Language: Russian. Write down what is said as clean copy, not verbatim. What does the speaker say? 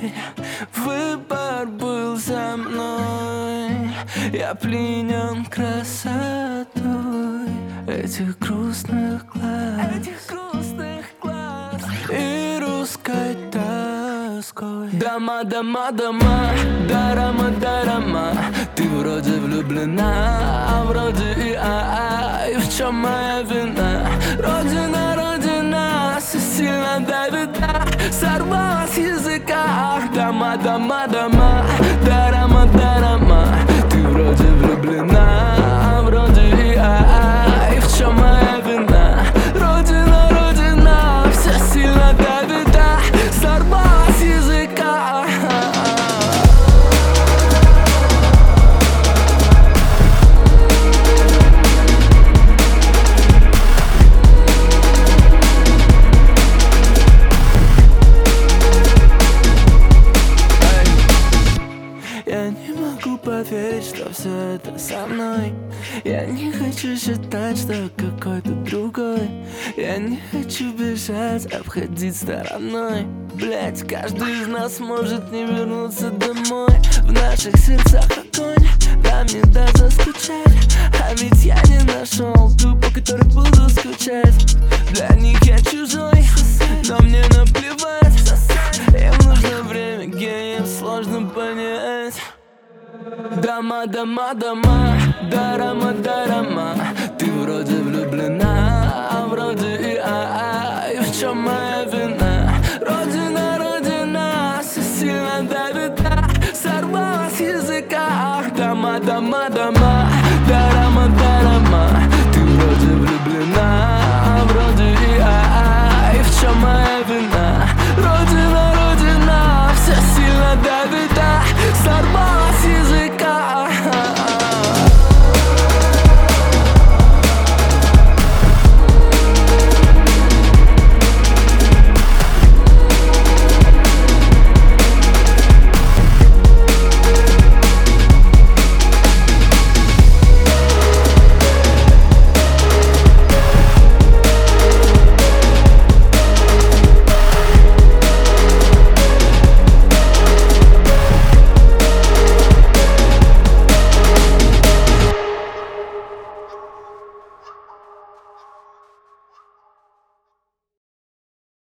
Выбор был за мной. Я пленен красотой этих грустных глаз и русской тоской. Дома, дома, дома, дарама, дарама. Ты вроде влюблена, а вроде и в чем моя вина? Родина, родина, все сильно давит, сорвалась с языка. Дома, дома, дома, дарама, дарама. Ты вроде влюблена, а вроде и в чем моя вина? Родина, родина, все сильно давит, сорвалась с языка. Я не могу поверить, что все это со мной. Я не хочу считать, что какой-то другой. Я не хочу бежать, обходить стороной. Блять, каждый из нас может не вернуться домой. В наших сердцах огонь, нам не даст заскучать. А ведь я не нашел ту, по которой буду скучать. Для них я чужой, но мне наплевать. Им нужно время, гением сложно понять. Дома, дома, дома, дарама, дарама. Ты вроде влюблена, а вроде и в чем моя вина? Родина, родина, все сильно давит, сорвалась с языка. Дома, дома,